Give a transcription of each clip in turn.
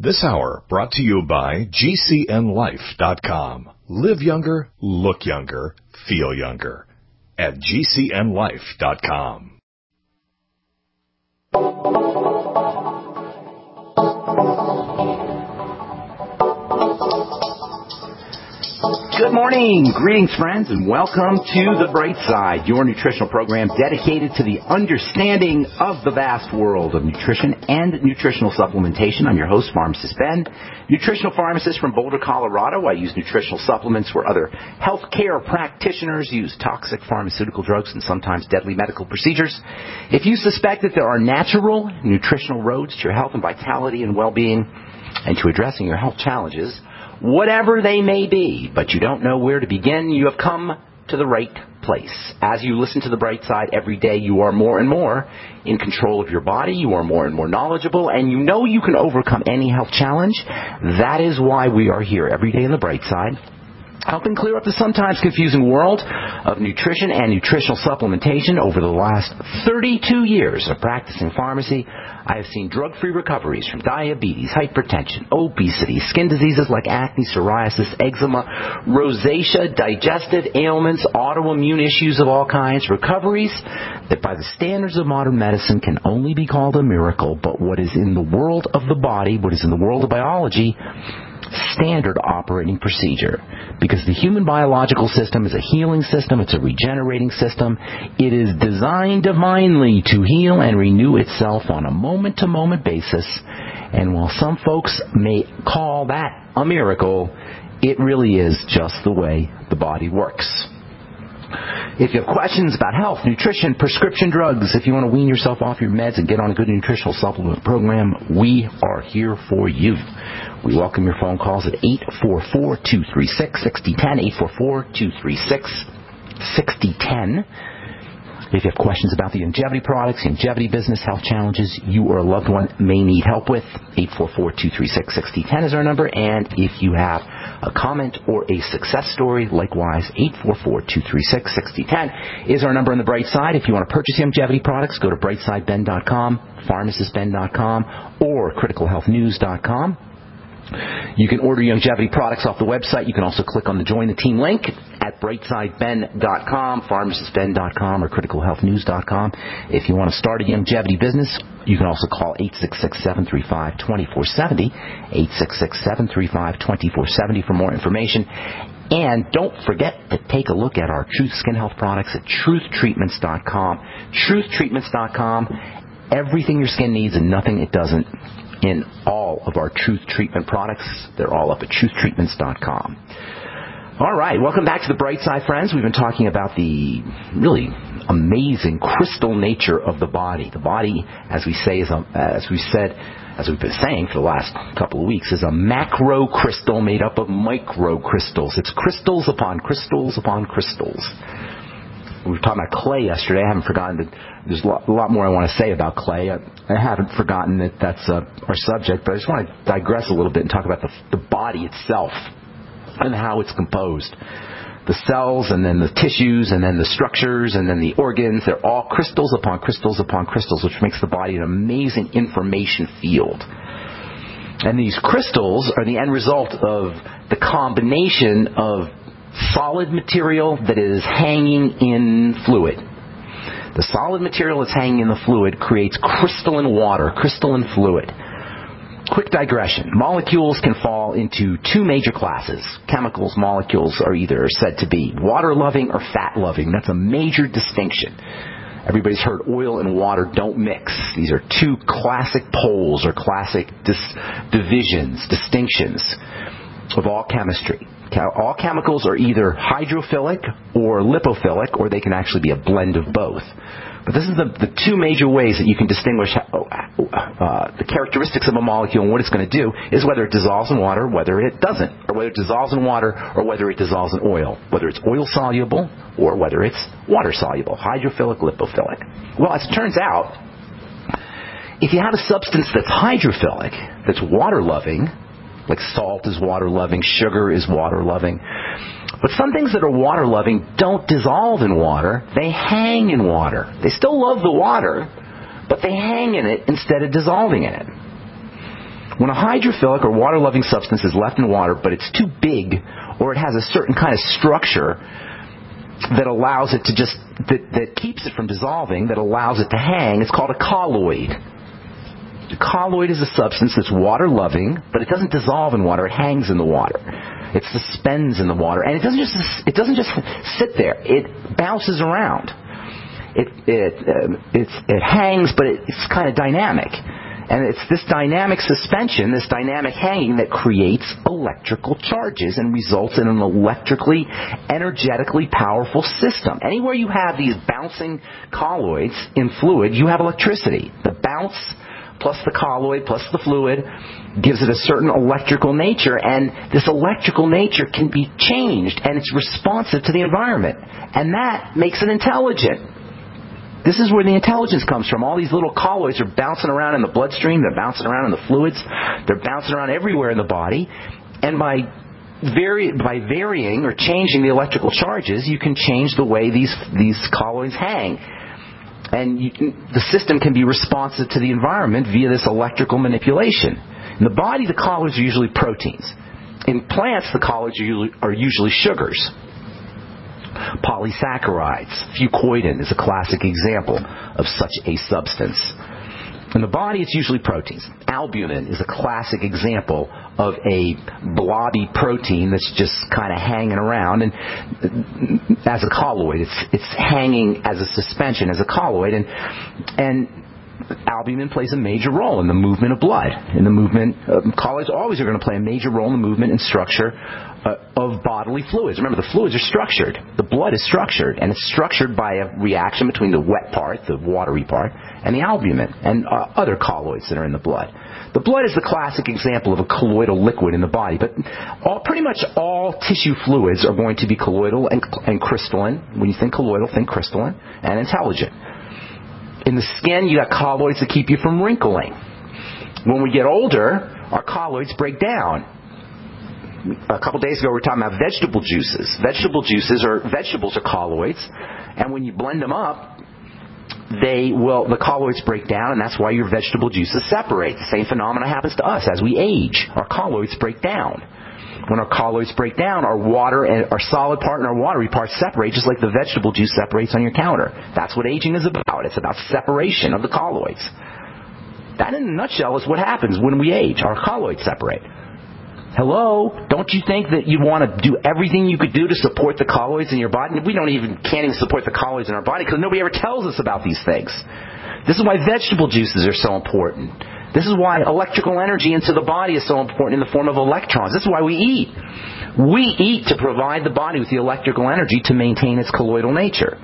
This hour brought to you by GCNLife.com. Live younger, look younger, feel younger at GCNLife.com. Good morning. Greetings, friends, and welcome to The Bright Side, your nutritional program dedicated to the understanding of the vast world of nutrition and nutritional supplementation. I'm your host, Pharmacist Ben, nutritional pharmacist from Boulder, Colorado. I use nutritional supplements where other healthcare practitioners use toxic pharmaceutical drugs and sometimes deadly medical procedures. If you suspect that there are natural nutritional roads to your health and vitality and well-being and to addressing your health challenges, whatever they may be, but you don't know where to begin, you have come to the right place. As you listen to The Bright Side every day, you are more and more in control of your body, you are more and more knowledgeable, and you know you can overcome any health challenge. That is why we are here every day in The Bright Side, helping clear up the sometimes confusing world of nutrition and nutritional supplementation. Over the last 32 years of practicing pharmacy, I have seen drug-free recoveries from diabetes, hypertension, obesity, skin diseases like acne, psoriasis, eczema, rosacea, digestive ailments, autoimmune issues of all kinds, recoveries that by the standards of modern medicine can only be called a miracle, but what is in the world of the body, what is in the world of biology, standard operating procedure. Because the human biological system is a healing system, it's a regenerating system. It is designed divinely to heal and renew itself on a moment-to-moment basis. And while some folks may call that a miracle, it really is just the way the body works. If you have questions about health, nutrition, prescription drugs, if you want to wean yourself off your meds and get on a good nutritional supplement program, we are here for you. We welcome your phone calls at 844-236-6010, 844-236-6010. If you have questions about the longevity products, longevity business, health challenges you or a loved one may need help with, 844-236-6010 is our number. And if you have a comment or a success story, likewise, 844-236-6010 is our number on the Bright Side. If you want to purchase longevity products, go to brightsideben.com, pharmacistben.com, or criticalhealthnews.com. You can order longevity products off the website. You can also click on the Join the Team link at brightsideben.com, pharmacistben.com, or criticalhealthnews.com. If you want to start a longevity business, you can also call 866-735-2470, 866-735-2470 for more information. And don't forget to take a look at our Truth Skin Health products at truthtreatments.com. Truthtreatments.com, everything your skin needs and nothing it doesn't. In all of our Truth Treatment products, they're all up at truthtreatments.com. All right, welcome back to The Bright Side, friends. We've been talking about the really amazing crystal nature of the body. The body, as we've been saying for the last couple of weeks, is a macro crystal made up of micro crystals. It's crystals upon crystals upon crystals. We were talking about clay yesterday. I haven't forgotten that there's a lot more I want to say about clay. I haven't forgotten that that's our subject, but I just want to digress a little bit and talk about the body itself and how it's composed. The cells and then the tissues and then the structures and then the organs, they're all crystals upon crystals upon crystals, which makes the body an amazing information field. And these crystals are the end result of the combination of solid material that is hanging in fluid. The solid material that's hanging in the fluid creates crystalline water, crystalline fluid. Quick digression. Molecules can fall into two major classes. Chemicals, molecules are either said to be water-loving or fat-loving. That's a major distinction. Everybody's heard oil and water don't mix. These are two classic poles or classic distinctions of all chemistry. All chemicals are either hydrophilic or lipophilic, or they can actually be a blend of both. But this is the two major ways that you can distinguish the characteristics of a molecule and what it's going to do is whether it dissolves in water, whether it doesn't, or whether it dissolves in water, or whether it dissolves in oil, whether it's oil-soluble or whether it's water-soluble, hydrophilic, lipophilic. Well, as it turns out, if you have a substance that's hydrophilic, that's water-loving, like salt is water-loving, sugar is water-loving. But some things that are water-loving don't dissolve in water. They hang in water. They still love the water, but they hang in it instead of dissolving in it. When a hydrophilic or water-loving substance is left in water, but it's too big, or it has a certain kind of structure that allows it to just, that keeps it from dissolving, that allows it to hang, it's called a colloid. A colloid is a substance that's water-loving, but it doesn't dissolve in water, it hangs in the water. It suspends in the water, and it doesn't just sit there. It bounces around. It hangs, but it's kind of dynamic. And it's this dynamic suspension, this dynamic hanging that creates electrical charges and results in an electrically, energetically powerful system. Anywhere you have these bouncing colloids in fluid, you have electricity. The bounce plus the colloid plus the fluid gives it a certain electrical nature, and this electrical nature can be changed, and it's responsive to the environment. And that makes it intelligent. This is where the intelligence comes from. All these little colloids are bouncing around in the bloodstream. They're bouncing around in the fluids. They're bouncing around everywhere in the body. And by varying or changing the electrical charges, you can change the way these colloids hang. And the system can be responsive to the environment via this electrical manipulation. In the body, the colloids are usually proteins. In plants, the colloids are usually sugars. Polysaccharides. Fucoidan is a classic example of such a substance. In the body, it's usually proteins. Albumin is a classic example of a blobby protein that's just kind of hanging around, and as a colloid, it's hanging as a suspension, as a colloid, and albumin plays a major role in the movement of blood. In the movement, colloids always are going to play a major role in the movement and structure of bodily fluids. Remember, the fluids are structured. The blood is structured, and it's structured by a reaction between the wet part, the watery part, and the albumin, and other colloids that are in the blood. The blood is the classic example of a colloidal liquid in the body, but pretty much all tissue fluids are going to be colloidal and crystalline. When you think colloidal, think crystalline and intelligent. In the skin, you got colloids that keep you from wrinkling. When we get older, our colloids break down. A couple days ago, we were talking about vegetable juices. Vegetables are colloids, and when you blend them up, the colloids break down, and that's why your vegetable juices separate. The same phenomena happens to us as we age. Our colloids break down. When our colloids break down, our water and our solid part and our watery part separate, just like the vegetable juice separates on your counter. That's what aging is about. It's about separation of the colloids. That, in a nutshell, is what happens when we age. Our colloids separate. Hello? Don't you think that you want to do everything you could do to support the colloids in your body? We can't even support the colloids in our body because nobody ever tells us about these things. This is why vegetable juices are so important. This is why electrical energy into the body is so important in the form of electrons. This is why we eat. We eat to provide the body with the electrical energy to maintain its colloidal nature.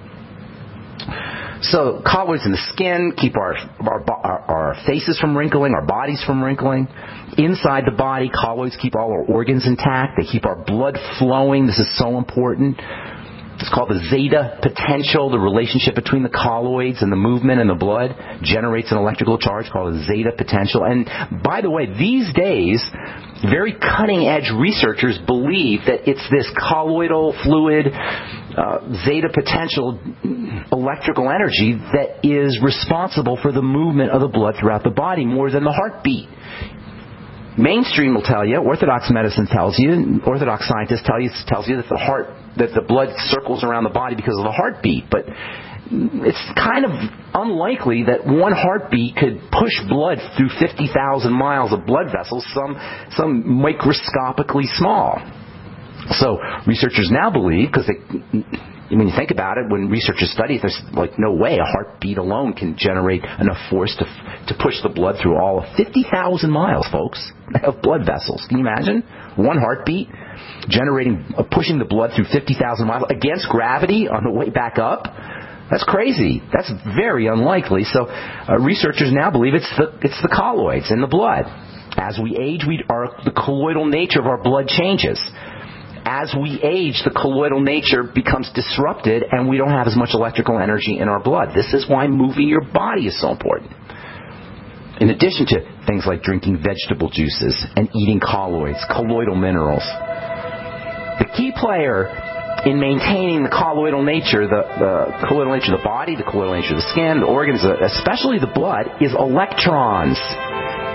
So colloids in the skin keep our faces from wrinkling, our bodies from wrinkling. Inside the body, colloids keep all our organs intact. They keep our blood flowing. This is so important. It's called the zeta potential. The relationship between the colloids and the movement in the blood generates an electrical charge called a zeta potential. And by the way, these days, very cutting-edge researchers believe that it's this colloidal fluid zeta potential electrical energy that is responsible for the movement of the blood throughout the body more than the heartbeat. Mainstream will tell you, Orthodox medicine tells you, Orthodox scientists tells you that the blood circles around the body because of the heartbeat. But it's kind of unlikely that one heartbeat could push blood through 50,000 miles of blood vessels, some microscopically small. So researchers now believe, because when you think about it, when researchers study it, there's no way a heartbeat alone can generate enough force to push the blood through all of 50,000 miles, folks, of blood vessels. Can you imagine? One heartbeat pushing the blood through 50,000 miles against gravity on the way back up? That's crazy. That's very unlikely. So researchers now believe it's the colloids in the blood. As we age, the colloidal nature of our blood changes. As we age, the colloidal nature becomes disrupted, and we don't have as much electrical energy in our blood. This is why moving your body is so important. In addition to things like drinking vegetable juices and eating colloids, colloidal minerals. The key player in maintaining the colloidal nature, the colloidal nature of the body, the colloidal nature of the skin, the organs, especially the blood, is electrons.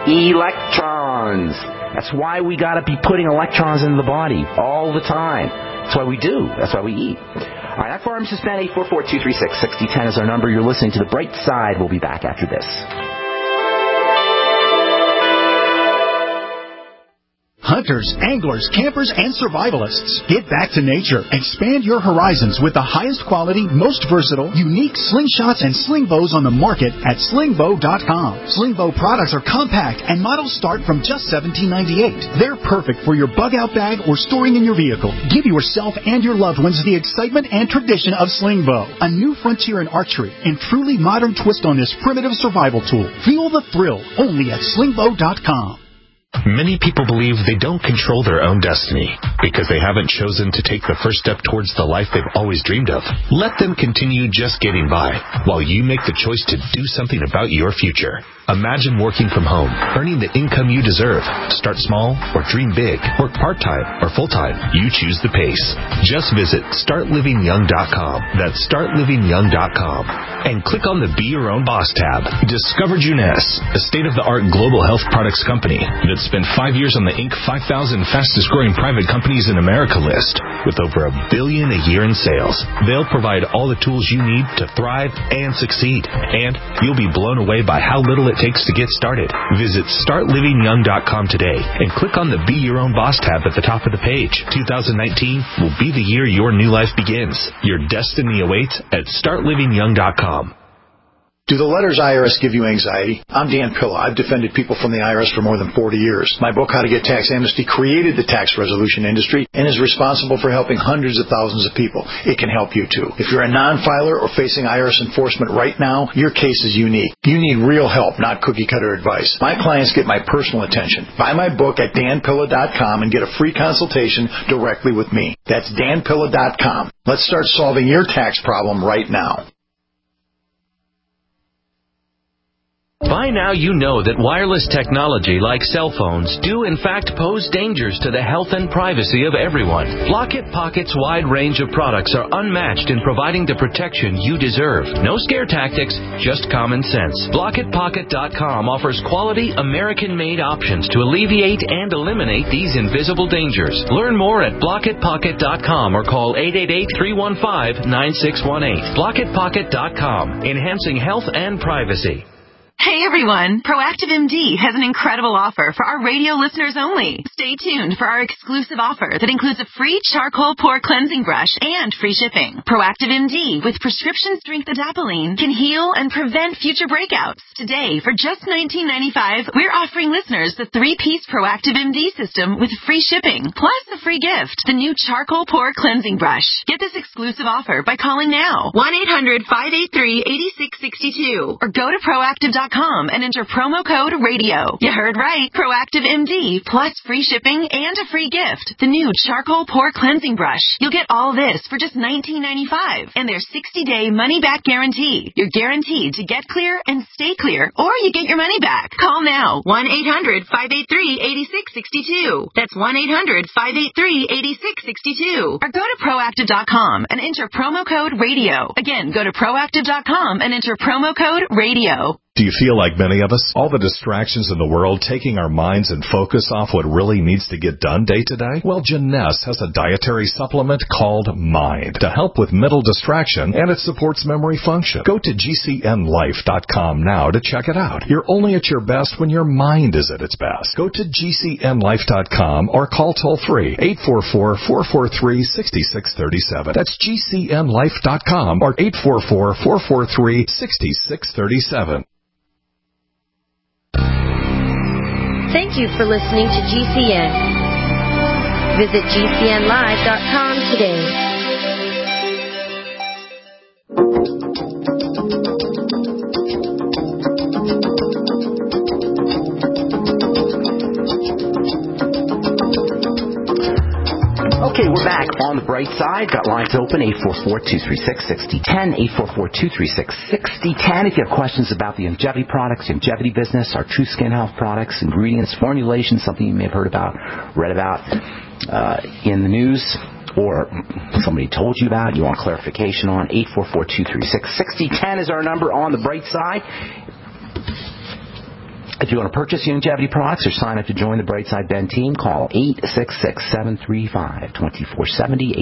electrons. That's why we got to be putting electrons into the body all the time. That's why we do. That's why we eat. All right, Pharmacist Ben, 844-236-6010 is our number. You're listening to The Bright Side. We'll be back after this. Hunters, anglers, campers, and survivalists. Get back to nature. Expand your horizons with the highest quality, most versatile, unique slingshots and sling bows on the market at slingbow.com. Slingbow products are compact and models start from just $17.98. They're perfect for your bug-out bag or storing in your vehicle. Give yourself and your loved ones the excitement and tradition of Slingbow, a new frontier in archery and truly modern twist on this primitive survival tool. Feel the thrill only at slingbow.com. Many people believe they don't control their own destiny because they haven't chosen to take the first step towards the life they've always dreamed of. Let them continue just getting by while you make the choice to do something about your future. Imagine working from home, earning the income you deserve. Start small or dream big. Work part-time or full-time. You choose the pace. Just visit StartLivingYoung.com. That's StartLivingYoung.com. And click on the Be Your Own Boss tab. Discover Juness, a state-of-the-art global health products company that spent 5 years on the Inc. 5,000 fastest-growing private companies in America list with over $1 billion a year in sales. They'll provide all the tools you need to thrive and succeed. And you'll be blown away by how little it takes to get started. Visit StartLivingYoung.com today and click on the Be Your Own Boss tab at the top of the page. 2019 will be the year your new life begins. Your destiny awaits at StartLivingYoung.com. Do the letters IRS give you anxiety? I'm Dan Pilla. I've defended people from the IRS for more than 40 years. My book, How to Get Tax Amnesty, created the tax resolution industry and is responsible for helping hundreds of thousands of people. It can help you, too. If you're a non-filer or facing IRS enforcement right now, your case is unique. You need real help, not cookie-cutter advice. My clients get my personal attention. Buy my book at danpilla.com and get a free consultation directly with me. That's danpilla.com. Let's start solving your tax problem right now. By now you know that wireless technology like cell phones do in fact pose dangers to the health and privacy of everyone. Blockit Pocket's wide range of products are unmatched in providing the protection you deserve. No scare tactics, just common sense. BlockitPocket.com offers quality American-made options to alleviate and eliminate these invisible dangers. Learn more at BlockitPocket.com or call 888-315-9618. BlockitPocket.com, enhancing health and privacy. Hey everyone, Proactive MD has an incredible offer for our radio listeners only. Stay tuned for our exclusive offer that includes a free charcoal pore cleansing brush and free shipping. Proactive MD with prescription strength adapalene can heal and prevent future breakouts. Today, for just $19.95, we're offering listeners the 3-piece Proactive MD system with free shipping, plus a free gift, the new charcoal pore cleansing brush. Get this exclusive offer by calling now, 1-800-583-8662, or go to Proactive.com and enter promo code RADIO. You heard right. Proactive MD plus free shipping and a free gift. The new charcoal pore cleansing brush. You'll get all this for just $19.95 and their 60-day money-back guarantee. You're guaranteed to get clear and stay clear, or you get your money back. Call now. 1-800-583-8662. That's 1-800-583-8662. Or go to Proactive.com and enter promo code RADIO. Again, go to Proactive.com and enter promo code RADIO. Do you feel like many of us? All the distractions in the world taking our minds and focus off what really needs to get done day to day? Well, Juness has a dietary supplement called Mind to help with mental distraction, and it supports memory function. Go to GCNLife.com now to check it out. You're only at your best when your mind is at its best. Go to GCNLife.com or call toll-free 844-443-6637. That's GCNLife.com or 844-443-6637. Thank you for listening to GCN. Visit GCNlive.com today. Okay, we're back on the bright side. Got lines open, 844-236-6010, 844-236-6010. If you have questions about the longevity products, longevity business, our True Skin Health products, ingredients, formulations, something you may have heard about, read about in the news, or somebody told you about, you want clarification on, 844-236-6010 is our number on the bright side. If you want to purchase Youngevity products or sign up to join the Brightside Ben team, call 866-735-2470,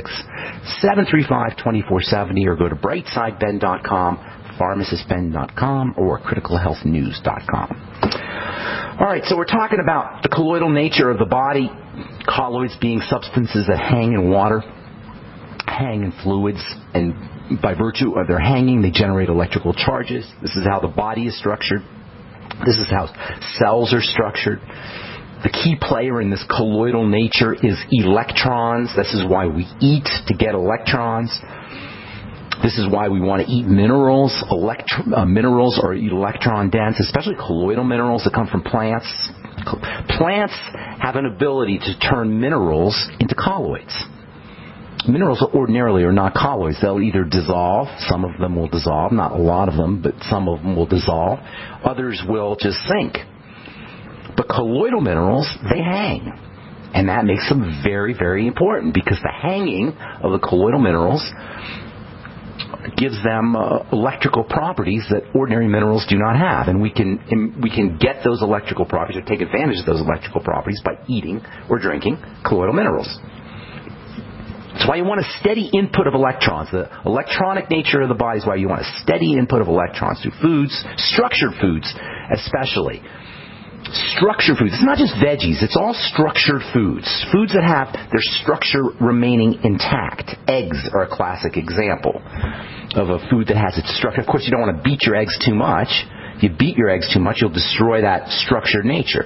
866-735-2470, or go to brightsideben.com, pharmacistben.com, or criticalhealthnews.com. All right, so we're talking about the colloidal nature of the body, colloids being substances that hang in water, hang in fluids, and by virtue of their hanging, they generate electrical charges. This is how the body is structured. This is how cells are structured. The key player in this colloidal nature is electrons. This is why we eat, to get electrons. This is why we want to eat minerals. Minerals are electron dense, especially colloidal minerals that come from plants. Plants have an ability to turn minerals into colloids. Minerals ordinarily are not colloids. They'll either dissolve. Some of them will dissolve. Not a lot of them, but some of them will dissolve. Others will just sink. But colloidal minerals, they hang. And that makes them very, very important, because the hanging of the colloidal minerals gives them electrical properties that ordinary minerals do not have. And we can get those electrical properties, or take advantage of those electrical properties, by eating or drinking colloidal minerals. That's why you want a steady input of electrons. The electronic nature of the body is why you want a steady input of electrons through foods, structured foods especially. Structured foods. It's not just veggies. It's all structured foods. Foods that have their structure remaining intact. Eggs are a classic example of a food that has its structure. Of course, you don't want to beat your eggs too much. If you beat your eggs too much, you'll destroy that structured nature.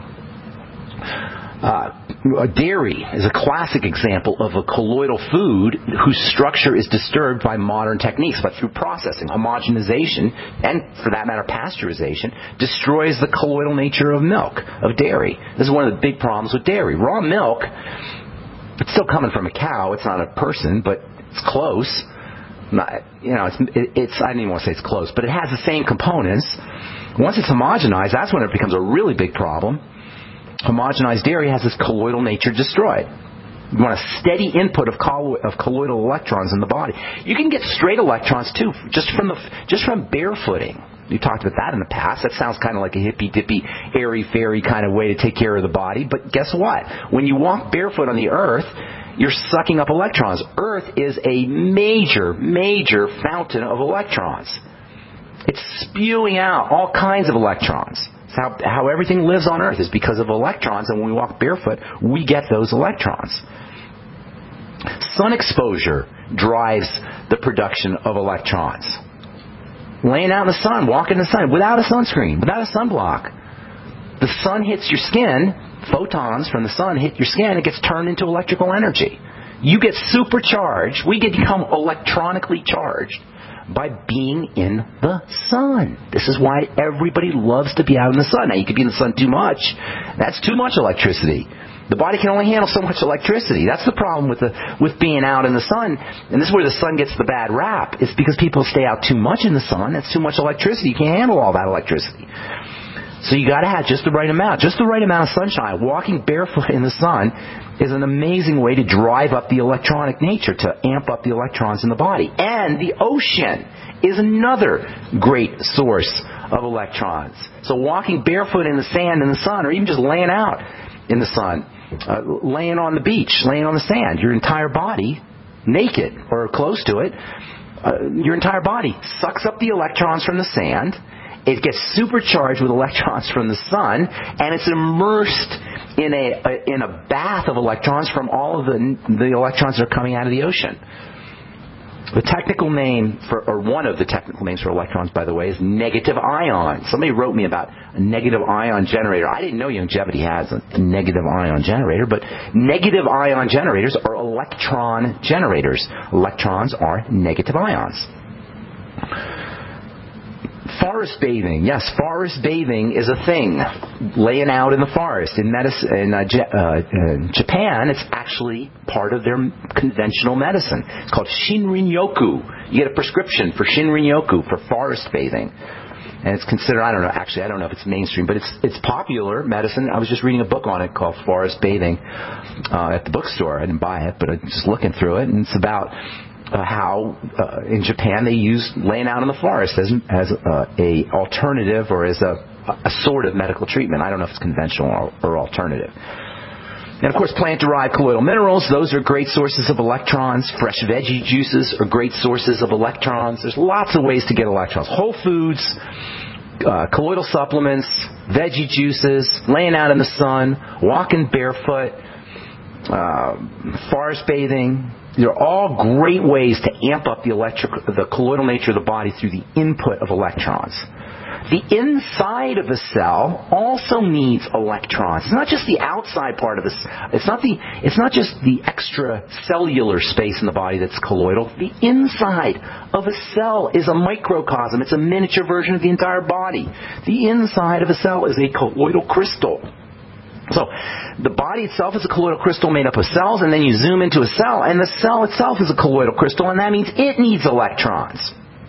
Dairy is a classic example of a colloidal food whose structure is disturbed by modern techniques, but through processing. Homogenization, and for that matter pasteurization, destroys the colloidal nature of milk, of dairy. This is one of the big problems with dairy. Raw milk, it's still coming from a cow. It's not a person, but it's close. I don't even want to say it's close, but it has the same components. Once it's homogenized, that's when it becomes a really big problem. Homogenized dairy has this colloidal nature destroyed. You want a steady input of colloidal electrons in the body. You can get straight electrons too, just from barefooting. We talked about that in the past. That sounds kind of like a hippy-dippy, airy-fairy kind of way to take care of the body. But guess what? When you walk barefoot on the earth, you're sucking up electrons. Earth is a major, major fountain of electrons. It's spewing out all kinds of electrons. How everything lives on Earth is because of electrons, and when we walk barefoot, we get those electrons. Sun exposure drives the production of electrons. Laying out in the sun, walking in the sun, without a sunscreen, without a sunblock. The sun hits your skin, photons from the sun hit your skin, it gets turned into electrical energy. You get supercharged, we become electronically charged by being in the sun. This is why everybody loves to be out in the sun. Now, you could be in the sun too much. That's too much electricity. The body can only handle so much electricity. That's the problem with being out in the sun. And this is where the sun gets the bad rap. It's because people stay out too much in the sun. That's too much electricity. You can't handle all that electricity. So you got to have just the right amount of sunshine. Walking barefoot in the sun is an amazing way to drive up the electronic nature, to amp up the electrons in the body. And the ocean is another great source of electrons. So walking barefoot in the sand in the sun, or even just laying out in the sun, laying on the beach, laying on the sand, your entire body, naked or close to it, your entire body sucks up the electrons from the sand. It gets supercharged with electrons from the sun, and it's immersed in a bath of electrons from all of the electrons that are coming out of the ocean. The technical name or one of the technical names for electrons, by the way, is negative ion. Somebody wrote me about a negative ion generator. I didn't know Youngevity has a negative ion generator, but negative ion generators are electron generators. Electrons are negative ions. Forest bathing. Yes, forest bathing is a thing. Laying out in the forest. In Japan, it's actually part of their conventional medicine. It's called Shinrin-yoku. You get a prescription for Shinrin-yoku, for forest bathing. And it's considered, I don't know if it's mainstream, but it's popular medicine. I was just reading a book on it called Forest Bathing at the bookstore. I didn't buy it, but I'm just looking through it. And it's about how in Japan they use laying out in the forest as a alternative, or as a a sort of medical treatment. I don't know if it's conventional or alternative. And, of course, plant-derived colloidal minerals, those are great sources of electrons. Fresh veggie juices are great sources of electrons. There's lots of ways to get electrons. Whole foods, colloidal supplements, veggie juices, laying out in the sun, walking barefoot, forest bathing. They're all great ways to amp up the colloidal nature of the body through the input of electrons. The inside of a cell also needs electrons. It's not just the outside part of the cell. It's not just the extracellular space in the body that's colloidal. The inside of a cell is a microcosm. It's a miniature version of the entire body. The inside of a cell is a colloidal crystal. So the body itself is a colloidal crystal made up of cells, and then you zoom into a cell, and the cell itself is a colloidal crystal, and that means it needs electrons.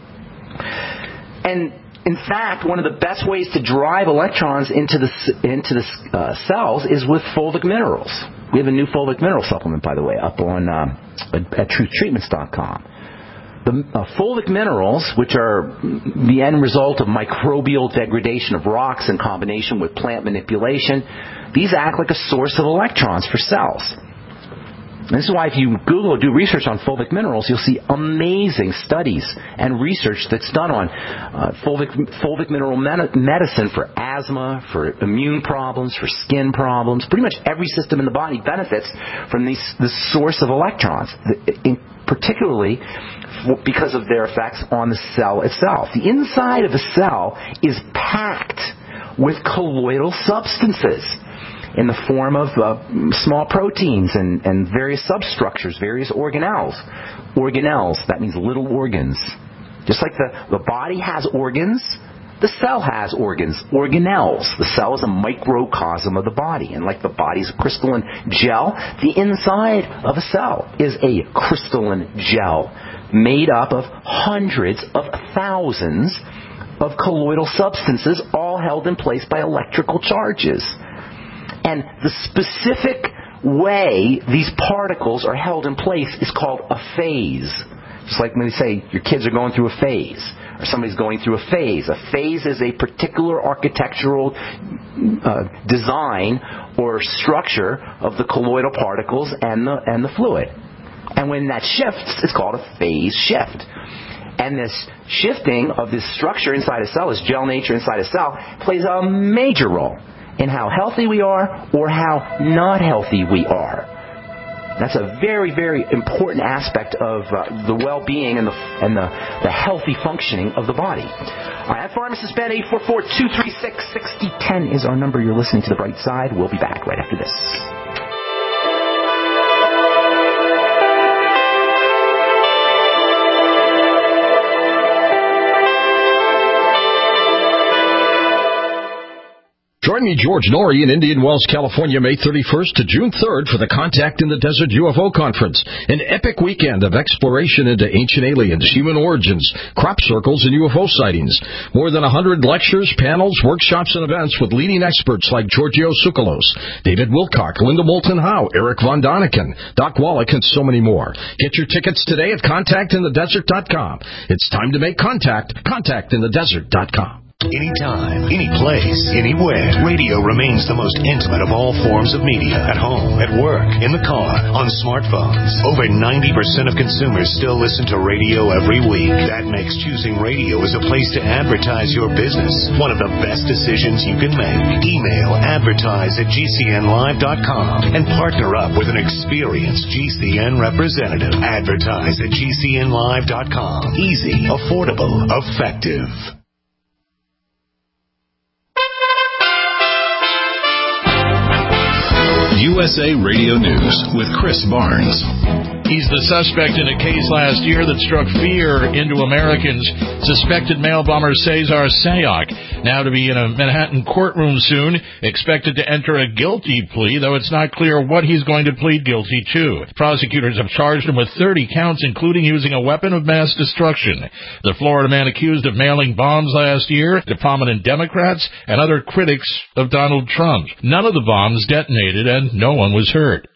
And in fact, one of the best ways to drive electrons into the cells is with fulvic minerals. We have a new fulvic mineral supplement, by the way, up on at truthtreatments.com. The fulvic minerals, which are the end result of microbial degradation of rocks in combination with plant manipulation, these act like a source of electrons for cells. And this is why if you Google or do research on fulvic minerals, you'll see amazing studies and research that's done on fulvic mineral medicine for asthma, for immune problems, for skin problems. Pretty much every system in the body benefits from this source of electrons, particularly because of their effects on the cell itself. The inside of a cell is packed with colloidal substances in the form of small proteins and various substructures, various organelles. Organelles, that means little organs. Just like the body has organs, the cell has organs, organelles. The cell is a microcosm of the body. And like the body's a crystalline gel, the inside of a cell is a crystalline gel made up of hundreds of thousands of colloidal substances, all held in place by electrical charges. And the specific way these particles are held in place is called a phase. Just like when we say your kids are going through a phase, or somebody's going through a phase. A phase is a particular architectural design or structure of the colloidal particles and the fluid. And when that shifts, it's called a phase shift. And this shifting of this structure inside a cell, this gel nature inside a cell, plays a major role in how healthy we are or how not healthy we are. That's a very, very important aspect of the well-being and the healthy functioning of the body. I have Pharmacist Ben. 844-236-6010 is our number. You're listening to The Bright Side. We'll be back right after this. Join me, George Norrie, in Indian Wells, California, May 31st to June 3rd for the Contact in the Desert UFO Conference, an epic weekend of exploration into ancient aliens, human origins, crop circles, and UFO sightings. More than 100 lectures, panels, workshops, and events with leading experts like Giorgio Tsoukalos, David Wilcock, Linda Moulton Howe, Eric Von Daniken, Doc Wallach, and so many more. Get your tickets today at contactinthedesert.com. It's time to make contact. Contactinthedesert.com. Anytime, any place, anywhere, radio remains the most intimate of all forms of media. At home, at work, in the car, on smartphones. Over 90% of consumers still listen to radio every week. That makes choosing radio as a place to advertise your business one of the best decisions you can make. Email advertise@gcnlive.com and partner up with an experienced GCN representative. Advertise@gcnlive.com. Easy, affordable, effective. USA Radio News with Chris Barnes. He's the suspect in a case last year that struck fear into Americans. Suspected mail bomber Cesar Sayoc, now to be in a Manhattan courtroom soon, expected to enter a guilty plea, though it's not clear what he's going to plead guilty to. Prosecutors have charged him with 30 counts, including using a weapon of mass destruction. The Florida man accused of mailing bombs last year to prominent Democrats and other critics of Donald Trump. None of the bombs detonated and no one was hurt.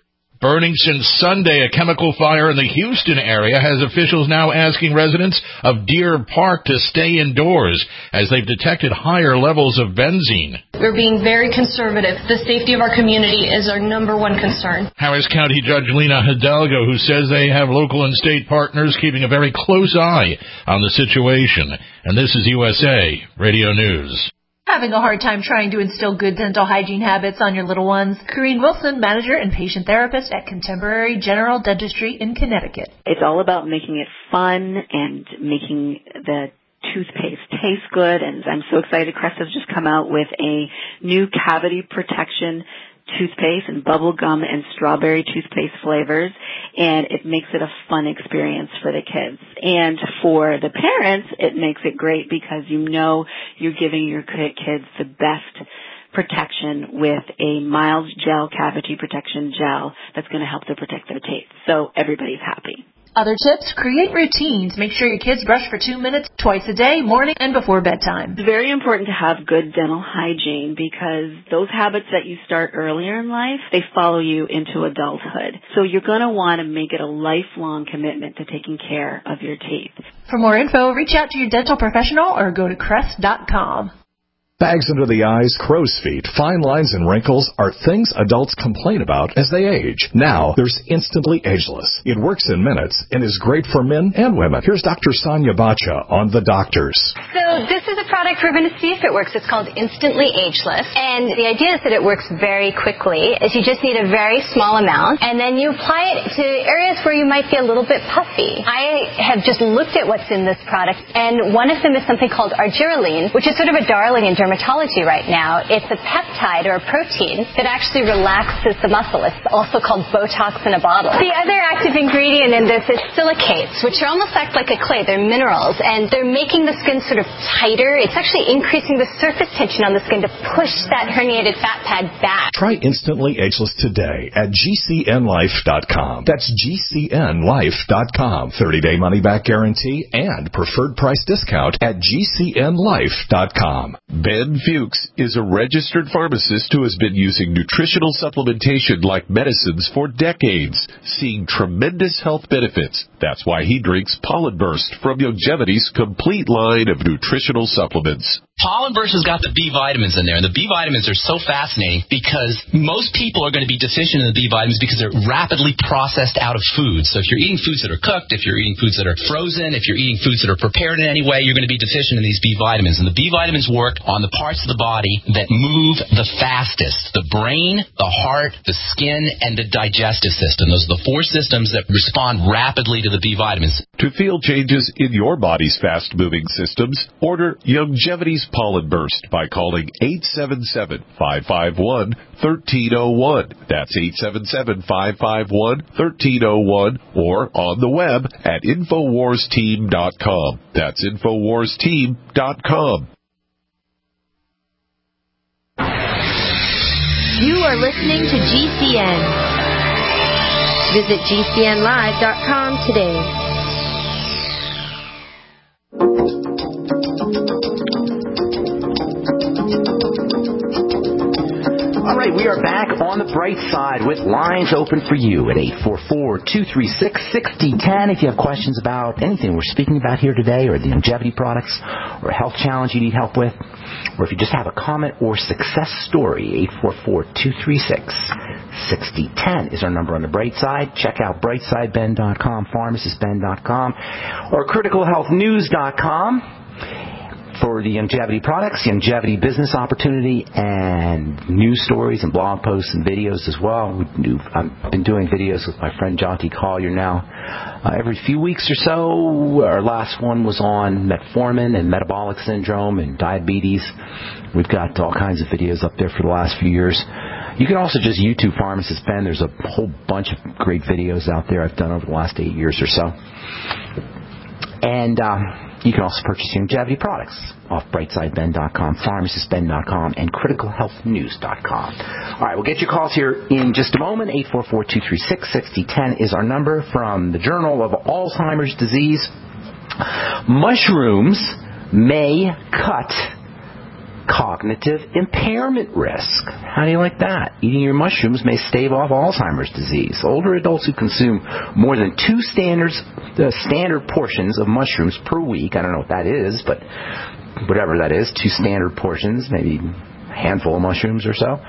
Burning since Sunday, a chemical fire in the Houston area has officials now asking residents of Deer Park to stay indoors as they've detected higher levels of benzene. We're being very conservative. The safety of our community is our number one concern. Harris County Judge Lena Hidalgo, who says they have local and state partners keeping a very close eye on the situation. And this is USA Radio News. Having a hard time trying to instill good dental hygiene habits on your little ones? Corrine Wilson, manager and patient therapist at Contemporary General Dentistry in Connecticut. It's all about making it fun and making the toothpaste taste good, and I'm so excited. Crest has just come out with a new cavity protection toothpaste and bubble gum and strawberry toothpaste flavors, and it makes it a fun experience for the kids. And for the parents, it makes it great because you know you're giving your kids the best protection with a mild gel cavity protection gel that's going to help them protect their teeth. So everybody's happy. Other tips, create routines. Make sure your kids brush for 2 minutes twice a day, morning and before bedtime. It's very important to have good dental hygiene because those habits that you start earlier in life, they follow you into adulthood. So you're going to want to make it a lifelong commitment to taking care of your teeth. For more info, reach out to your dental professional or go to crest.com. Bags under the eyes, crow's feet, fine lines, and wrinkles are things adults complain about as they age. Now, there's Instantly Ageless. It works in minutes and is great for men and women. Here's Dr. Sonia Bacha on The Doctors. So this is a product we're going to see if it works. It's called Instantly Ageless. And the idea is that it works very quickly. Is you just need a very small amount, and then you apply it to areas where you might be a little bit puffy. I have just looked at what's in this product, and one of them is something called argireline, which is sort of a darling in dermatology right now. It's a peptide or a protein that actually relaxes the muscle. It's also called Botox in a bottle. The other active ingredient in this is silicates, which are almost act like a clay. They're minerals, and they're making the skin sort of tighter. It's actually increasing the surface tension on the skin to push that herniated fat pad back. Try Instantly Ageless today at GCNlife.com. That's GCNlife.com. 30-day money-back guarantee and preferred price discount at GCNlife.com. Ben Fuchs is a registered pharmacist who has been using nutritional supplementation like medicines for decades, seeing tremendous health benefits. That's why he drinks Pollen Burst from Youngevity's complete line of nutritional supplements. Pollen Burst has got the B vitamins in there, and the B vitamins are so fascinating because most people are going to be deficient in the B vitamins because they're rapidly processed out of food. So if you're eating foods that are cooked, if you're eating foods that are frozen, if you're eating foods that are prepared in any way, you're going to be deficient in these B vitamins. And the B vitamins work on the parts of the body that move the fastest: the brain, the heart, the skin, and the digestive system. Those are the four systems that respond rapidly to the B vitamins. To feel changes in your body's fast-moving systems, order Youngevity's Pollen Burst by calling 877-551-1301. That's 877-551-1301 or on the web at InfoWarsTeam.com. That's InfoWarsTeam.com. You are listening to GCN. Visit GCNlive.com today. All right, we are back on the bright side with lines open for you at 844-236-6010. If you have questions about anything we're speaking about here today, or the longevity products, or a health challenge you need help with, or if you just have a comment or success story, 844-236-6010 is our number on the bright side. Check out brightsideben.com, pharmacistben.com, or criticalhealthnews.com. for the longevity products, longevity business opportunity, and news stories and blog posts and videos as well. I've been doing videos with my friend Jonty Collier now every few weeks or so. Our last one was on metformin and metabolic syndrome and diabetes. We've got all kinds of videos up there for the last few years. You can also just YouTube Pharmacist Ben. There's a whole bunch of great videos out there I've done over the last 8 years or so. And you can also purchase longevity products off brightsideben.com, pharmacistben.com, and criticalhealthnews.com. All right, we'll get your calls here in just a moment. 844-236-6010 is our number. From the Journal of Alzheimer's Disease. Mushrooms may cut cognitive impairment risk. How do you like that? Eating your mushrooms may stave off Alzheimer's disease. Older adults who consume more than 2 standard portions of mushrooms per week, I don't know what that is, but whatever that is, 2 standard portions, maybe a handful of mushrooms or so,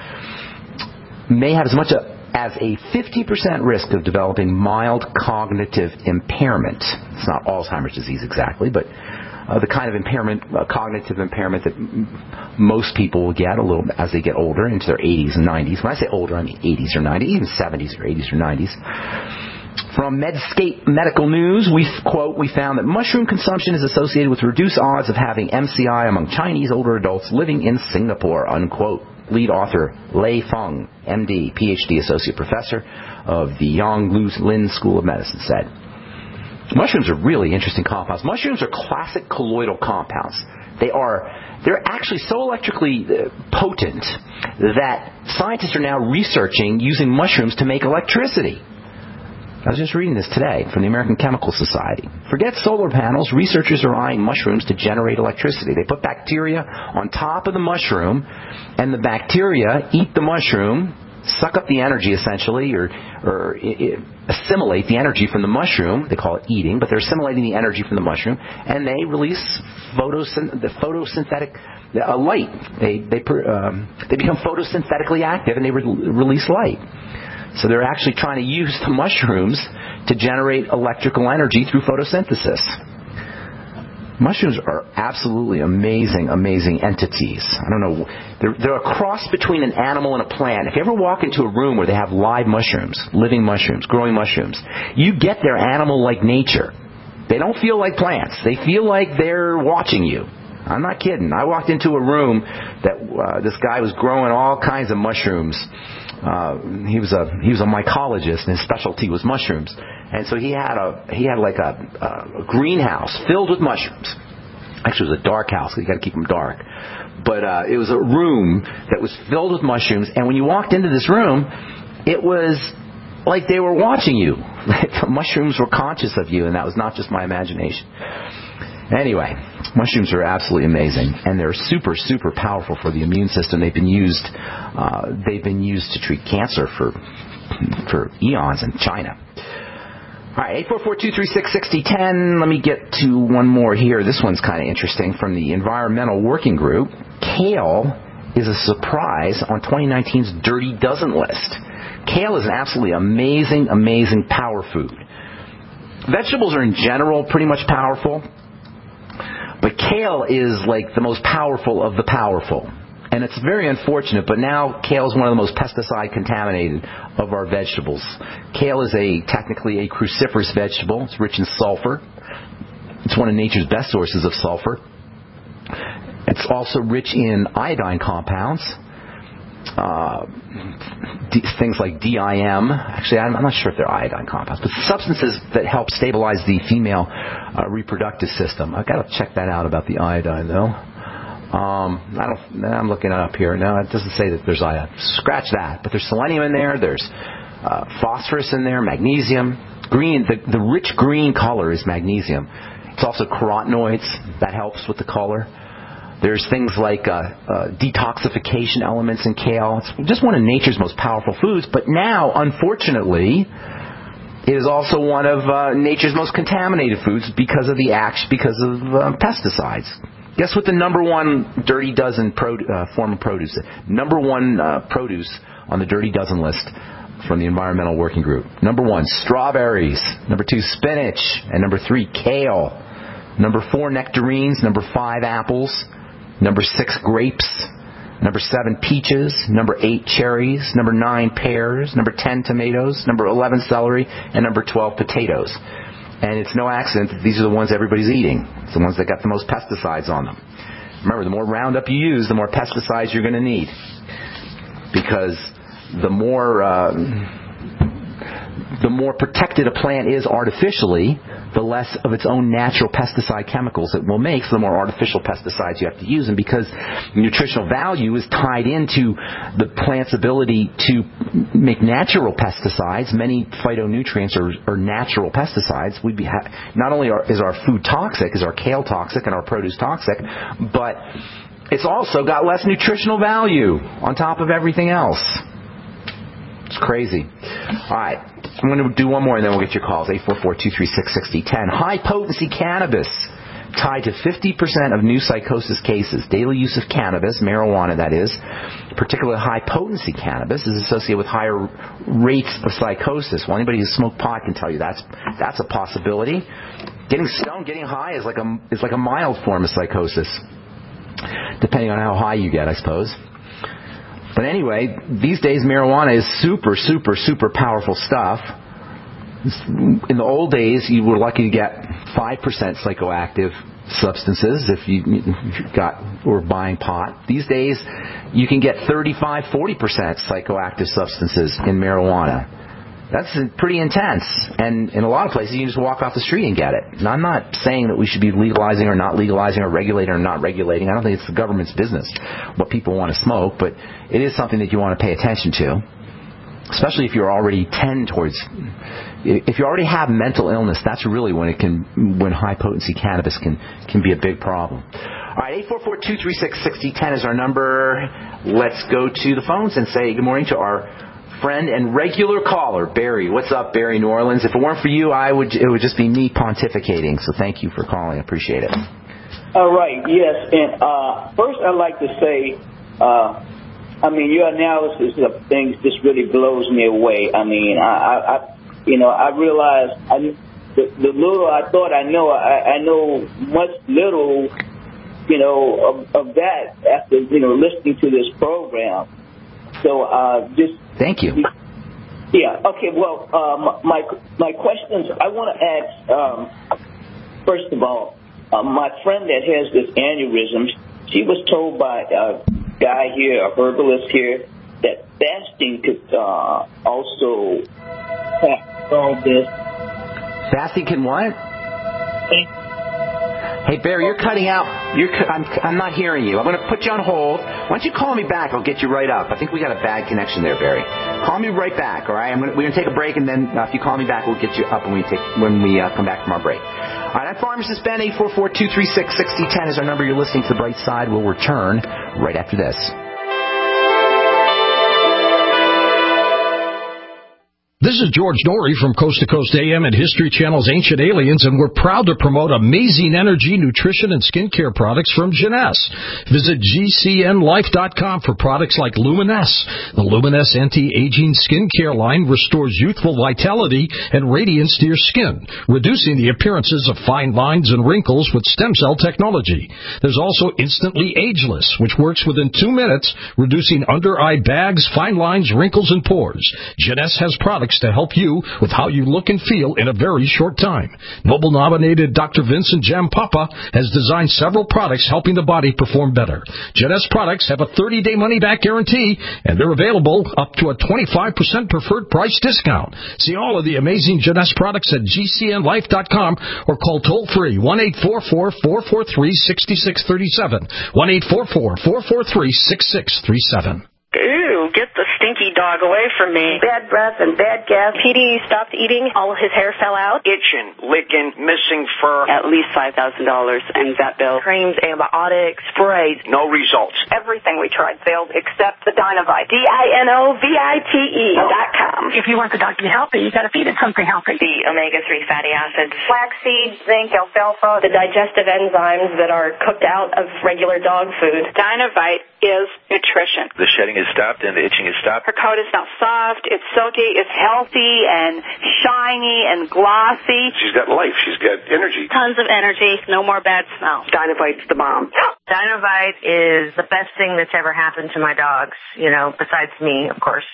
may have as much as a 50% risk of developing mild cognitive impairment. It's not Alzheimer's disease exactly, but the kind of impairment, cognitive impairment that most people will get a little as they get older, into their 80s and 90s. When I say older, I mean 80s or 90s, even 70s or 80s or 90s. From Medscape Medical News, we found that mushroom consumption is associated with reduced odds of having MCI among Chinese older adults living in Singapore, unquote. Lead author Lei Feng, MD, PhD, Associate Professor of the Yang Lin School of Medicine, said, mushrooms are really interesting compounds. Mushrooms are classic colloidal compounds. They're actually so electrically potent that scientists are now researching using mushrooms to make electricity. I was just reading this today from the American Chemical Society. Forget solar panels. Researchers are eyeing mushrooms to generate electricity. They put bacteria on top of the mushroom, and the bacteria eat the mushroom, suck up the energy essentially, or assimilate the energy from the mushroom. They call it eating, but they're assimilating the energy from the mushroom, and they release photosynthetic light. They become photosynthetically active, and they release light. So they're actually trying to use the mushrooms to generate electrical energy through photosynthesis. Mushrooms are absolutely amazing, amazing entities. I don't know. They're a cross between an animal and a plant. If you ever walk into a room where they have live mushrooms, living mushrooms, growing mushrooms, you get their animal-like nature. They don't feel like plants. They feel like they're watching you. I'm not kidding. I walked into a room that this guy was growing all kinds of mushrooms. He was a mycologist, and his specialty was mushrooms. And so he had like a greenhouse filled with mushrooms. Actually, it was a dark house. You got to keep them dark. But it was a room that was filled with mushrooms. And when you walked into this room, it was like they were watching you. The mushrooms were conscious of you, and that was not just my imagination. Anyway, mushrooms are absolutely amazing, and they're super, super powerful for the immune system. They've been used to treat cancer for eons in China. All right, 844-236-6010. Let me get to one more here. This one's kind of interesting from the Environmental Working Group. Kale is a surprise on 2019's Dirty Dozen list. Kale is an absolutely amazing, amazing power food. Vegetables are in general pretty much powerful. But kale is like the most powerful of the powerful. And it's very unfortunate, but now kale is one of the most pesticide contaminated of our vegetables. Kale is technically a cruciferous vegetable. It's rich in sulfur. It's one of nature's best sources of sulfur. It's also rich in iodine compounds. Things like DIM. Actually, I'm not sure if they're iodine compounds, but substances that help stabilize the female reproductive system. I've got to check that out about the iodine, though. I'm looking it up here. No, it doesn't say that there's iodine. Scratch that. But there's selenium in there. There's phosphorus in there. Magnesium. Green. The rich green color is magnesium. It's also carotenoids. That helps with the color. There's things like detoxification elements in kale. It's just one of nature's most powerful foods. But now, unfortunately, it is also one of nature's most contaminated foods because of pesticides. Guess what the number one Dirty Dozen form of produce is? Number one produce on the Dirty Dozen list from the Environmental Working Group. Number 1, strawberries. Number 2, spinach. And number 3, kale. Number 4, nectarines. Number 5, apples. Number 6, grapes. Number 7, peaches. Number 8, cherries. Number 9, pears. Number 10, tomatoes. Number 11, celery. And number 12, potatoes. And it's no accident that these are the ones everybody's eating. It's the ones that got the most pesticides on them. Remember, the more Roundup you use, the more pesticides you're going to need. Because the more protected a plant is artificially, the less of its own natural pesticide chemicals it will make, so the more artificial pesticides you have to use. And because nutritional value is tied into the plant's ability to make natural pesticides, many phytonutrients are natural pesticides. Not only is our food toxic, is our kale toxic and our produce toxic, but It's also got less nutritional value on top of everything else. It's crazy. All right. I'm going to do one more and then we'll get your calls. 844-236-6010. High-potency cannabis tied to 50% of new psychosis cases. Daily use of cannabis, marijuana that is, particularly high-potency cannabis, is associated with higher rates of psychosis. Well, anybody who's smoked pot can tell you that's a possibility. Getting stoned, getting high is like a mild form of psychosis, depending on how high you get, I suppose. But anyway, these days marijuana is super, super, super powerful stuff. In the old days, you were lucky to get 5% psychoactive substances if you were buying pot. These days, you can get 35, 40% psychoactive substances in marijuana. That's pretty intense. And in a lot of places, you can just walk off the street and get it. Now, I'm not saying that we should be legalizing or not legalizing or regulating or not regulating. I don't think it's the government's business what people want to smoke, but it is something that you want to pay attention to, especially if you're already if you already have mental illness. That's really when high potency cannabis can be a big problem. All right, 844-236-6010 is our number. Let's go to the phones and say good morning to our friend and regular caller, Barry. What's up, Barry, New Orleans? If it weren't for you, it would just be me pontificating. So thank you for calling. I appreciate it. All right, yes. And first I'd like to say, your analysis of things just really blows me away. I mean, I realize the little I thought I know much little, of that after, listening to this program. So just thank you. Yeah. Okay. Well, my questions I want to ask. First of all, my friend that has this aneurysm, she was told by a guy here, a herbalist here, that fasting could also solve this. Fasting can what? Hey, Barry, you're cutting out. I'm not hearing you. I'm going to put you on hold. Why don't you call me back? I'll get you right up. I think we got a bad connection there, Barry. Call me right back, all right? We're going to take a break, and then if you call me back, we'll get you up when we come back from our break. All right, I'm Pharmacist Ben. 844-236-6010 is our number. You're listening to The Bright Side. We'll return right after this. This is George Norrie from Coast to Coast AM and History Channel's Ancient Aliens, and we're proud to promote amazing energy, nutrition, and skincare products from Jeunesse. Visit GCNlife.com for products like Luminesse. The Luminesse anti-aging skincare line restores youthful vitality and radiance to your skin, reducing the appearances of fine lines and wrinkles with stem cell technology. There's also Instantly Ageless, which works within 2 minutes, reducing under-eye bags, fine lines, wrinkles, and pores. Jeunesse has products to help you with how you look and feel in a very short time. Nobel-nominated Dr. Vincent Jampapa has designed several products helping the body perform better. Jeunesse products have a 30-day money-back guarantee, and they're available up to a 25% preferred price discount. See all of the amazing Jeunesse products at GCNlife.com or call toll-free 1-844-443-6637, 1-844-443-6637. Ew, get the stinky dog away from me. Bad breath and bad gas. Petey stopped eating. All of his hair fell out. Itching, licking, missing fur. At least $5,000 in vet bill. Creams, antibiotics, sprays. No results. Everything we tried failed except the Dinovite. DINOVITE.com. If you want the dog to be healthy, you got to feed it something healthy. The omega-3 fatty acids. Flaxseed, zinc, alfalfa. The digestive enzymes that are cooked out of regular dog food. Dinovite is nutrition. The shedding is stopped and the itching is stopped. Her coat is now soft, it's silky, it's healthy and shiny and glossy. She's got life. She's got energy. Tons of energy. No more bad smell. Dinovite's the bomb. Dinovite is the best thing that's ever happened to my dogs, besides me, of course.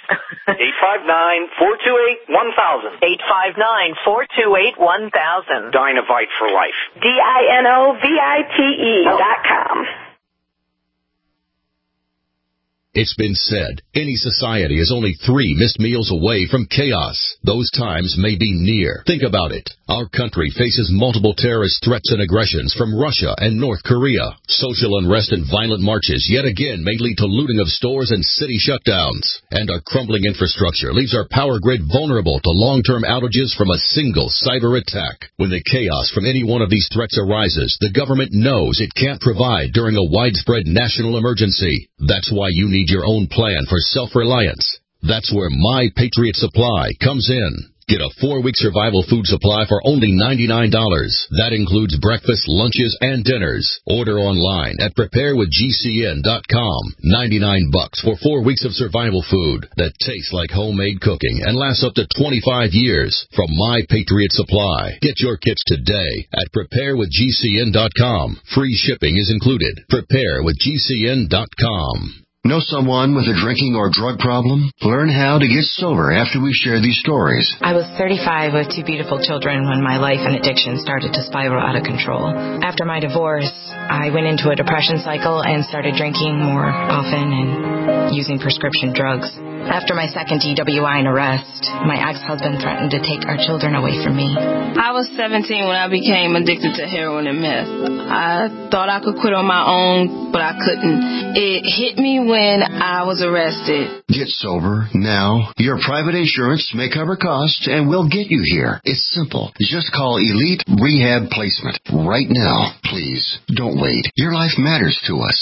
859-428-1000. 859-428-1000. Dinovite for life. DINOVITE.com. It's been said, any society is only 3 missed meals away from chaos. Those times may be near. Think about it. Our country faces multiple terrorist threats and aggressions from Russia and North Korea. Social unrest and violent marches yet again may lead to looting of stores and city shutdowns. And our crumbling infrastructure leaves our power grid vulnerable to long-term outages from a single cyber attack. When the chaos from any one of these threats arises, the government knows it can't provide during a widespread national emergency. That's why you need your own plan for self-reliance. That's where My Patriot Supply comes in. Get a 4-week survival food supply for only $99. That includes breakfast, lunches, and dinners. Order online at preparewithgcn.com. $99 for 4 weeks of survival food that tastes like homemade cooking and lasts up to 25 years from My Patriot Supply. Get your kits today at preparewithgcn.com. Free shipping is included. Preparewithgcn.com. Know someone with a drinking or drug problem? Learn how to get sober after we share these stories. I was 35 with 2 beautiful children when my life and addiction started to spiral out of control. After my divorce, I went into a depression cycle and started drinking more often and using prescription drugs. After my second DWI and arrest, my ex-husband threatened to take our children away from me. I was 17 when I became addicted to heroin and meth. I thought I could quit on my own, but I couldn't. It hit me when I was arrested. Get sober now. Your private insurance may cover costs and we'll get you here. It's simple. Just call Elite Rehab Placement right now. Please, don't wait. Your life matters to us.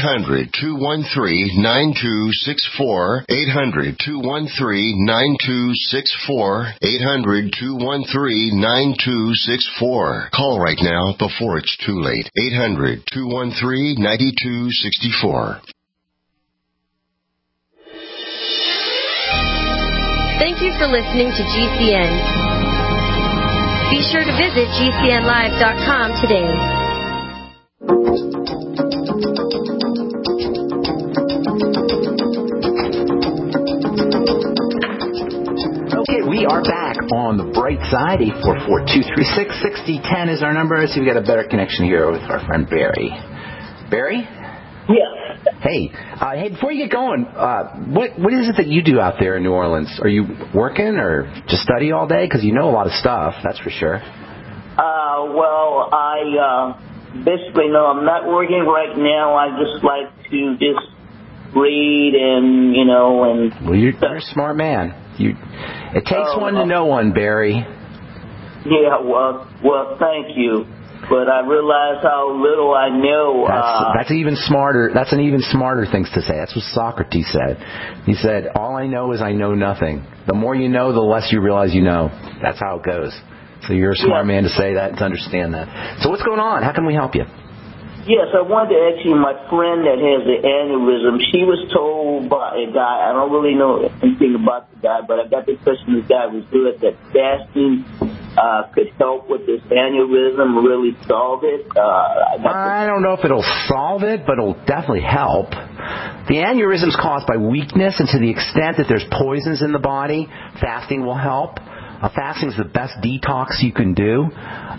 800-213-9264. 800-213-9264. 800-213-9264. Call right now before it's too late. 800-213-9264. Thank you for listening to GCN. Be sure to visit GCNlive.com today. Okay, we are back on the bright side. 844-236-6010 is our number. So we got a better connection here with our friend Barry. Barry? Yes. Hey, before you get going, what is it that you do out there in New Orleans? Are you working or just study all day? Because you know a lot of stuff, that's for sure. Well, I basically, no, I'm not working right now. I just like to just read and, and... Well, you're a smart man. It takes one to know one, Barry. Yeah, well, thank you. But I realize how little I know. That's even smarter. That's an even smarter thing to say. That's what Socrates said. He said, all I know is I know nothing. The more you know, the less you realize you know. That's how it goes. So you're a smart man to say that and to understand that. So what's going on? How can we help you? Yes, I wanted to ask you, my friend that has the aneurysm, she was told by a guy, I don't really know anything about the guy, but I got the impression the guy was good, that fasting could help with this aneurysm, really solve it. I don't know if it'll solve it, but it'll definitely help. The aneurysm is caused by weakness, and to the extent that there's poisons in the body, fasting will help. Fasting is the best detox you can do.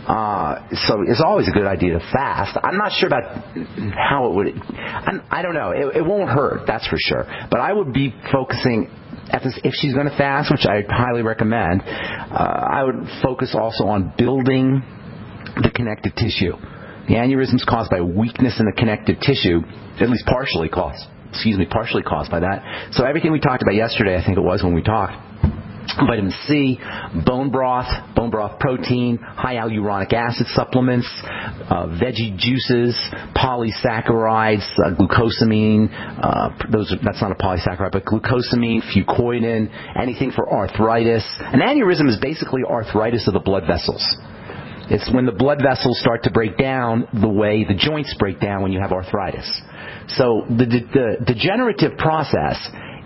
So it's always a good idea to fast. I'm not sure about how it would... I don't know. It won't hurt, that's for sure. But I would be focusing... If she's going to fast, which I highly recommend, I would focus also on building the connective tissue. The aneurysm is caused by weakness in the connective tissue, at least partially caused by that. So everything we talked about yesterday, I think it was when we talked, vitamin C, bone broth protein, high hyaluronic acid supplements, veggie juices, polysaccharides, glucosamine, that's not a polysaccharide, but glucosamine, fucoidan, anything for arthritis. An aneurysm is basically arthritis of the blood vessels. It's when the blood vessels start to break down the way the joints break down when you have arthritis. So the degenerative process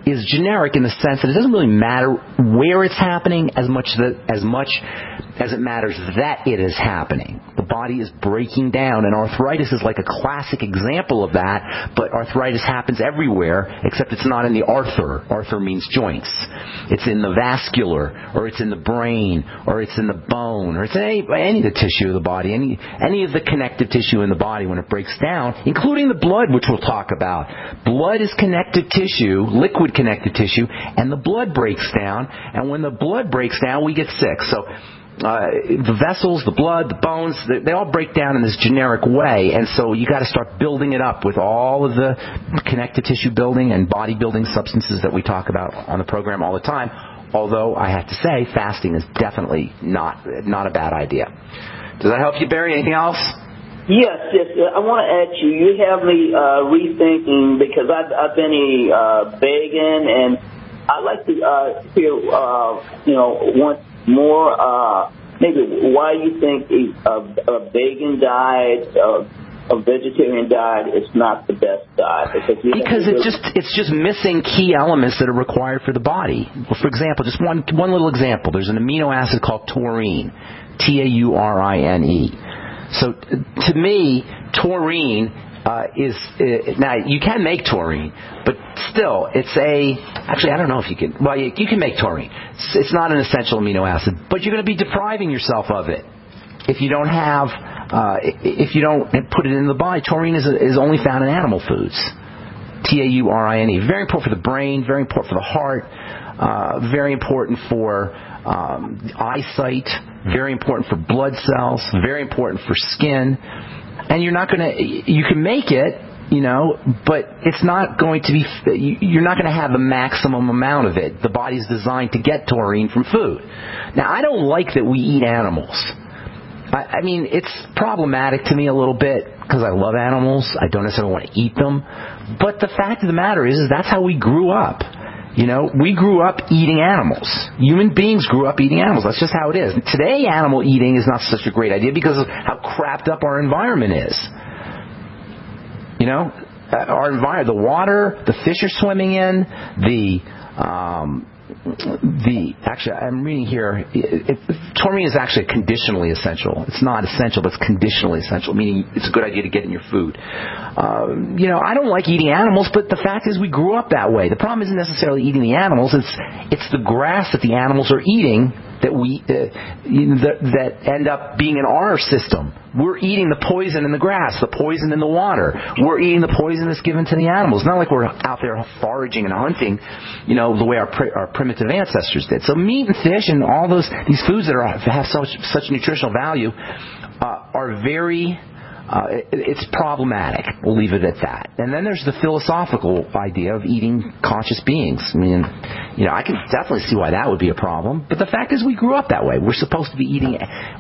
is generic in the sense that it doesn't really matter where it's happening as much as it matters that it is happening. The body is breaking down, and arthritis is like a classic example of that, but arthritis happens everywhere, except it's not in the arthur. Arthur means joints. It's in the vascular, or it's in the brain, or it's in the bone, or it's in any of the tissue of the body, any of the connective tissue in the body when it breaks down, including the blood, which we'll talk about. Blood is connective tissue, liquid connective tissue, and the blood breaks down, and when the blood breaks down, we get sick. So the vessels, the blood, the bones, they all break down in this generic way, and so you got to start building it up with all of the connective tissue building and body building substances that we talk about on the program all the time. Although I have to say, fasting is definitely not a bad idea. Does that help you, Barry? Anything else? Yes. I want to add you have me rethinking, because I've been a vegan, and I'd like to hear once more maybe why you think a vegan diet, a vegetarian diet is not the best diet. Because it's just missing key elements that are required for the body. Well, for example, just one little example. There's an amino acid called taurine, Taurine. So to me, taurine is now you can make taurine, but still actually I don't know if you can. Well, you can make taurine. It's not an essential amino acid, but you're going to be depriving yourself of it if you don't put it in the body. Taurine is only found in animal foods. Taurine. Very important for the brain. Very important for the heart. Very important for eyesight. Very important for blood cells. Very important for skin. And you can make it, but it's not going to be, you're not going to have the maximum amount of it. The body's designed to get taurine from food. Now, I don't like that we eat animals. I mean, it's problematic to me a little bit because I love animals. I don't necessarily want to eat them. But the fact of the matter is that's how we grew up. We grew up eating animals. Human beings grew up eating animals. That's just how it is. Today, animal eating is not such a great idea because of how crapped up our environment is. Our environment, the water, the fish are swimming in, actually, I'm reading here, taurine is actually conditionally essential. It's not essential, but it's conditionally essential, meaning it's a good idea to get in your food. I don't like eating animals, but the fact is we grew up that way. The problem isn't necessarily eating the animals. It's the grass that the animals are eating that end up being in our system. We're eating the poison in the grass, the poison in the water. We're eating the poison that's given to the animals. Not like we're out there foraging and hunting, the way our primitive ancestors did. So meat and fish and all these foods that have such nutritional value are very. It's problematic. We'll leave it at that. And then there's the philosophical idea of eating conscious beings. I mean, I can definitely see why that would be a problem. But the fact is, we grew up that way. We're supposed to be eating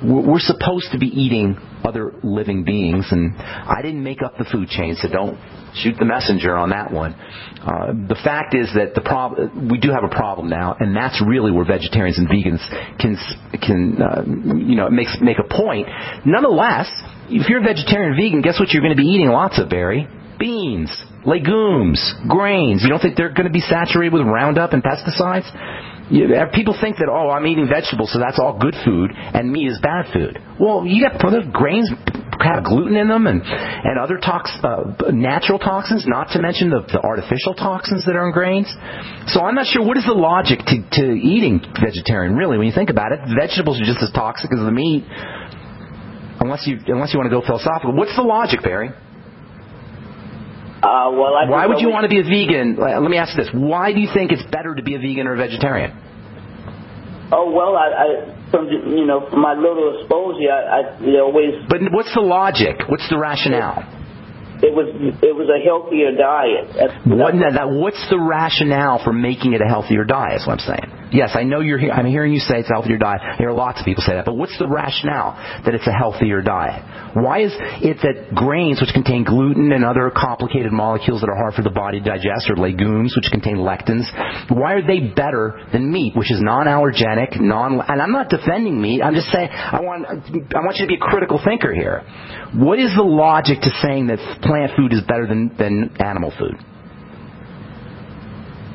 other living beings, and I didn't make up the food chain, so don't shoot the messenger on that one. The fact is that we do have a problem now, and that's really where vegetarians and vegans can make a point. Nonetheless, if you're a vegetarian or vegan, guess what you're going to be eating lots of, Barry? Beans, legumes, grains. You don't think they're going to be saturated with Roundup and pesticides? People think that, I'm eating vegetables, so that's all good food, and meat is bad food. Well, you got other grains have gluten in them and other natural toxins, not to mention the artificial toxins that are in grains. So I'm not sure what is the logic to eating vegetarian, really, when you think about it. Vegetables are just as toxic as the meat. Unless you want to go philosophical. What's the logic, Barry? Why would you want to be a vegan? Let me ask you this. Why do you think it's better to be a vegan or a vegetarian? From my little exposure, I always... But what's the logic? What's the rationale? It was a healthier diet. What's the rationale for making it a healthier diet, is what I'm saying. Yes, I know I'm hearing you say it's a healthier diet. I hear lots of people say that. But what's the rationale that it's a healthier diet? Why is it that grains, which contain gluten and other complicated molecules that are hard for the body to digest, or legumes, which contain lectins, why are they better than meat, which is non-allergenic, and I'm not defending meat. I'm just saying I want you to be a critical thinker here. What is the logic to saying that plant food is better than animal food?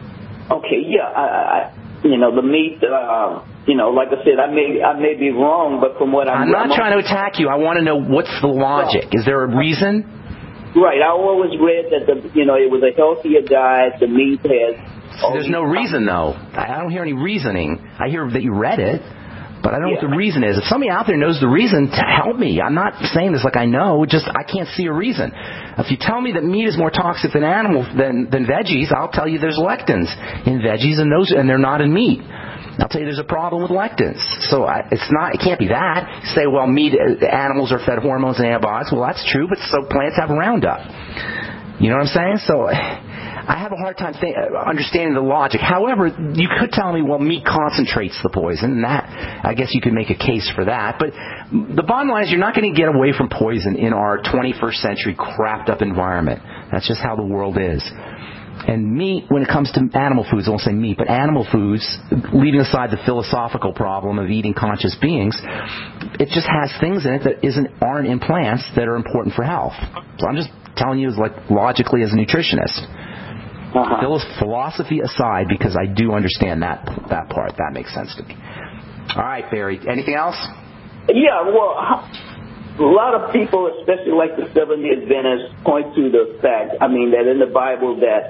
Okay, yeah, the meat, like I said, I may be wrong, but from what I'm not trying to attack you. I want to know what's the logic. Is there a reason? Right. I always read that it was a healthier diet. The meat has. There's no reason though. I don't hear any reasoning. I hear that you read it, but I don't know what the reason is. If somebody out there knows the reason, to help me. I'm not saying this like I know. Just I can't see a reason. If you tell me that meat is more toxic than than veggies, I'll tell you there's lectins in veggies and they're not in meat. I'll tell you there's a problem with lectins. So it can't be that. You say, well, animals are fed hormones and antibiotics. Well, that's true, but so plants have Roundup. You know what I'm saying? So I have a hard time understanding the logic. However, you could tell me, well, meat concentrates the poison, and that, I guess you could make a case for that. But the bottom line is you're not going to get away from poison in our 21st century crapped up environment. That's just how the world is. And meat, when it comes to animal foods, I won't say meat, but animal foods, leaving aside the philosophical problem of eating conscious beings, it just has things in it that aren't in plants that are important for health. So I'm just telling you logically as a nutritionist. Philosophy aside, because I do understand that part. That makes sense to me. All right, Barry. Anything else? Yeah, well, a lot of people, especially like the Seventh-day Adventists, point to the fact, that in the Bible that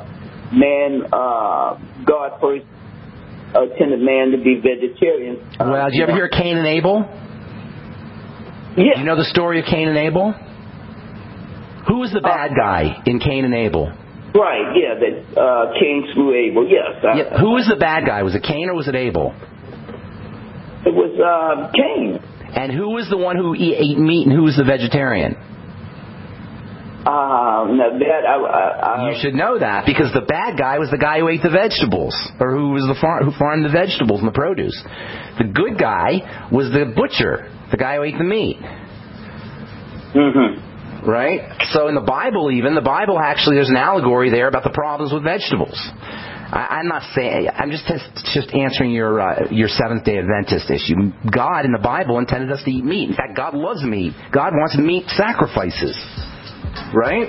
God first intended man to be vegetarian. Well, did you ever hear Cain and Abel? Yeah. Do you know the story of Cain and Abel? Who was the bad guy in Cain and Abel? Right, yeah, that Cain slew Abel, yes. Who was the bad guy? Was it Cain or was it Abel? It was Cain. And who was the one who ate meat and who was the vegetarian? You should know that because the bad guy was the guy who ate the vegetables, or who farmed the vegetables and the produce. The good guy was the butcher, the guy who ate the meat. Mm-hmm. Right? So in the Bible actually, there's an allegory there about the problems with vegetables. I'm not saying. I'm just answering your Seventh-day Adventist issue. God in the Bible intended us to eat meat. In fact, God loves meat. God wants meat sacrifices. Right?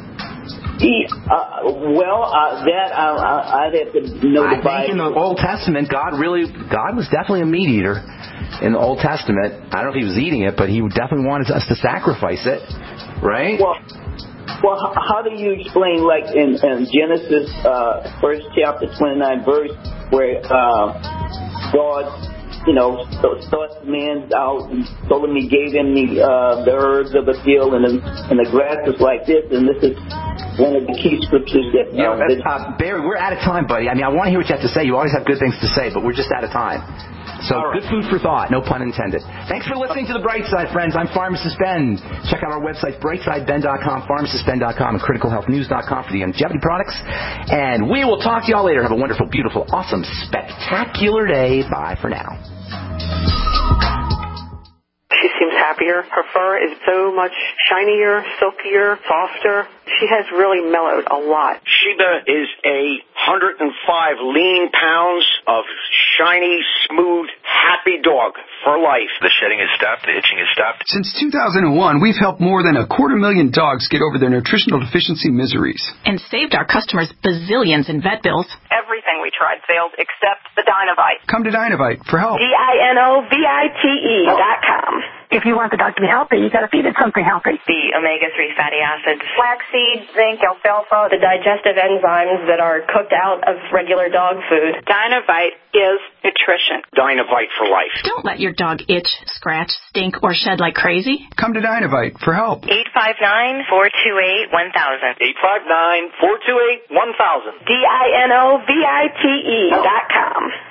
I'd have to know the Bible. I think in the Old Testament, God was definitely a meat eater. In the Old Testament, I don't know if he was eating it, but he definitely wanted us to sacrifice it. Right? Well, how do you explain, like in Genesis, first chapter, 29 verse, where God, starts man out and told him he gave him the herbs of the field and the grass is like this, and this is one of the key scriptures that. Barry, we're out of time, buddy. I want to hear what you have to say. You always have good things to say, but we're just out of time. So Good food for thought, no pun intended. Thanks for listening to The Bright Side, friends. I'm Pharmacist Ben. Check out our website, brightsideben.com, pharmacistben.com, and criticalhealthnews.com for the longevity products. And we will talk to y'all later. Have a wonderful, beautiful, awesome, spectacular day. Bye for now. She seems happier. Her fur is so much shinier, silkier, softer. She has really mellowed a lot. Sheba is 105 lean pounds of shiny, smooth, happy dog for life. The shedding has stopped. The itching has stopped. Since 2001, we've helped more than 250,000 dogs get over their nutritional deficiency miseries. And saved our customers bazillions in vet bills. Everything we tried failed except the Dynovite. Come to Dynovite for help. DINOVITE.com. If you want the dog to be healthy, you got to feed it something healthy. The omega-3 fatty acids, Flaxseed, zinc, alfalfa, the digestive enzymes that are cooked out of regular dog food. Dynovite is nutrition. Dynovite for life. Don't let your dog itch, scratch, stink, or shed like crazy. Come to Dynovite for help. 859-428-1000. 859-428-1000. DINOVITE.com.